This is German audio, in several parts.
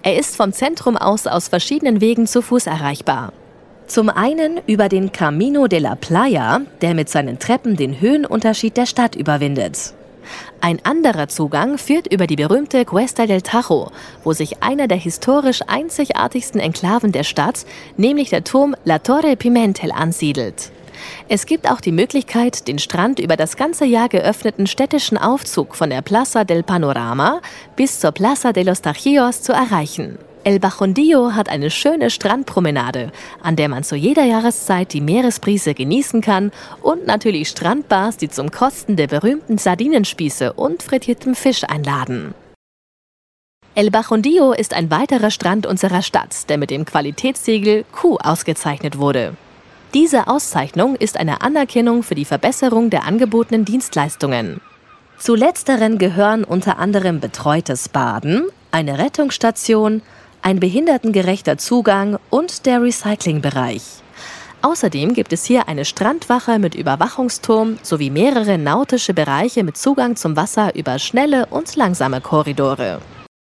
Er ist vom Zentrum aus verschiedenen Wegen zu Fuß erreichbar. Zum einen über den Camino de la Playa, der mit seinen Treppen den Höhenunterschied der Stadt überwindet. Ein anderer Zugang führt über die berühmte Cuesta del Tajo, wo sich einer der historisch einzigartigsten Enklaven der Stadt, nämlich der Turm La Torre Pimentel, ansiedelt. Es gibt auch die Möglichkeit, den Strand über das ganze Jahr geöffneten städtischen Aufzug von der Plaza del Panorama bis zur Plaza de los Tajios zu erreichen. El Bajondillo hat eine schöne Strandpromenade, an der man zu jeder Jahreszeit die Meeresbrise genießen kann und natürlich Strandbars, die zum Kosten der berühmten Sardinenspieße und frittiertem Fisch einladen. El Bajondillo ist ein weiterer Strand unserer Stadt, der mit dem Qualitätssiegel Q ausgezeichnet wurde. Diese Auszeichnung ist eine Anerkennung für die Verbesserung der angebotenen Dienstleistungen. Zu letzteren gehören unter anderem betreutes Baden, eine Rettungsstation, ein behindertengerechter Zugang und der Recyclingbereich. Außerdem gibt es hier eine Strandwache mit Überwachungsturm sowie mehrere nautische Bereiche mit Zugang zum Wasser über schnelle und langsame Korridore.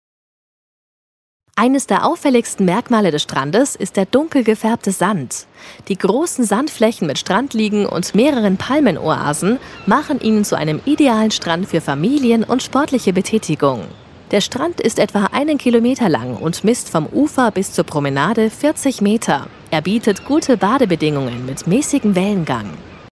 Eines der auffälligsten Merkmale des Strandes ist der dunkel gefärbte Sand. Die großen Sandflächen mit Strandliegen und mehreren Palmenoasen machen ihn zu einem idealen Strand für Familien und sportliche Betätigung. Der Strand ist etwa 1 Kilometer lang und misst vom Ufer bis zur Promenade 40 Meter. Er bietet gute Badebedingungen mit mäßigem Wellengang.